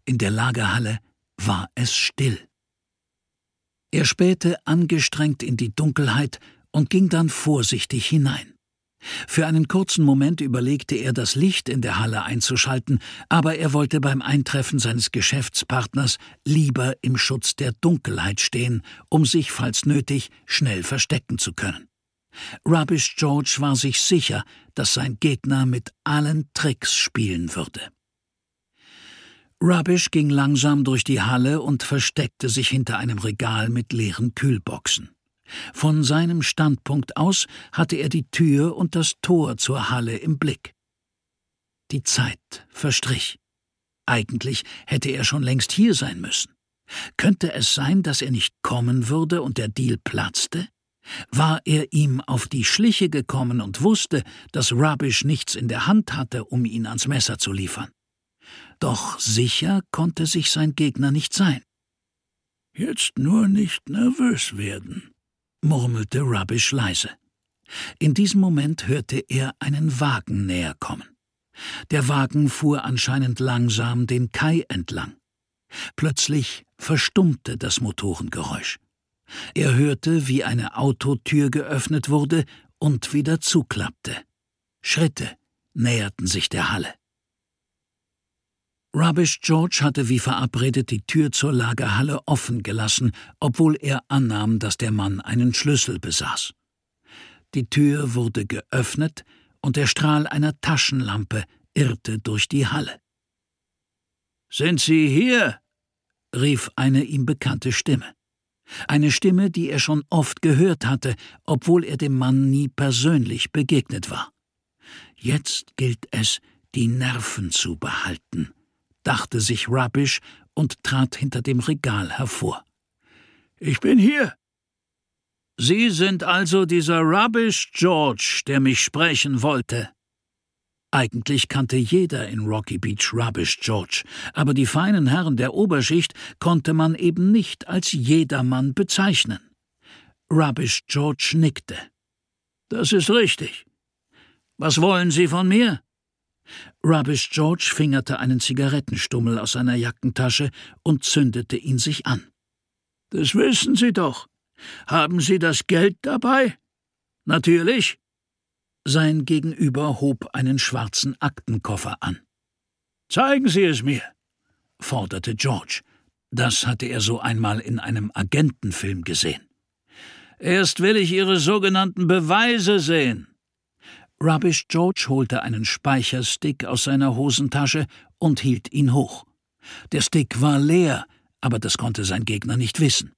In der Lagerhalle war es still. Er spähte angestrengt in die Dunkelheit und ging dann vorsichtig hinein. Für einen kurzen Moment überlegte er, das Licht in der Halle einzuschalten, aber er wollte beim Eintreffen seines Geschäftspartners lieber im Schutz der Dunkelheit stehen, um sich, falls nötig, schnell verstecken zu können. Rubbish George war sich sicher, dass sein Gegner mit allen Tricks spielen würde. Rubbish ging langsam durch die Halle und versteckte sich hinter einem Regal mit leeren Kühlboxen. Von seinem Standpunkt aus hatte er die Tür und das Tor zur Halle im Blick. Die Zeit verstrich. Eigentlich hätte er schon längst hier sein müssen. Könnte es sein, dass er nicht kommen würde und der Deal platzte? War er ihm auf die Schliche gekommen und wusste, dass Rubbish nichts in der Hand hatte, um ihn ans Messer zu liefern? Doch sicher konnte sich sein Gegner nicht sein. »Jetzt nur nicht nervös werden«, murmelte Rubbish leise. In diesem Moment hörte er einen Wagen näher kommen. Der Wagen fuhr anscheinend langsam den Kai entlang. Plötzlich verstummte das Motorengeräusch. Er hörte, wie eine Autotür geöffnet wurde und wieder zuklappte. Schritte näherten sich der Halle. Rubbish George hatte wie verabredet die Tür zur Lagerhalle offen gelassen, obwohl er annahm, dass der Mann einen Schlüssel besaß. Die Tür wurde geöffnet und der Strahl einer Taschenlampe irrte durch die Halle. »Sind Sie hier?« rief eine ihm bekannte Stimme. Eine Stimme, die er schon oft gehört hatte, obwohl er dem Mann nie persönlich begegnet war. Jetzt gilt es, die Nerven zu behalten, dachte sich Rubbish und trat hinter dem Regal hervor. »Ich bin hier.« »Sie sind also dieser Rubbish George, der mich sprechen wollte.« Eigentlich kannte jeder in Rocky Beach Rubbish George, aber die feinen Herren der Oberschicht konnte man eben nicht als jedermann bezeichnen. Rubbish George nickte. »Das ist richtig. Was wollen Sie von mir?« Rubbish George fingerte einen Zigarettenstummel aus seiner Jackentasche und zündete ihn sich an. »Das wissen Sie doch. Haben Sie das Geld dabei?« »Natürlich.« Sein Gegenüber hob einen schwarzen Aktenkoffer an. »Zeigen Sie es mir«, forderte George. Das hatte er so einmal in einem Agentenfilm gesehen. »Erst will ich Ihre sogenannten Beweise sehen.« Rubbish George holte einen Speicherstick aus seiner Hosentasche und hielt ihn hoch. Der Stick war leer, aber das konnte sein Gegner nicht wissen.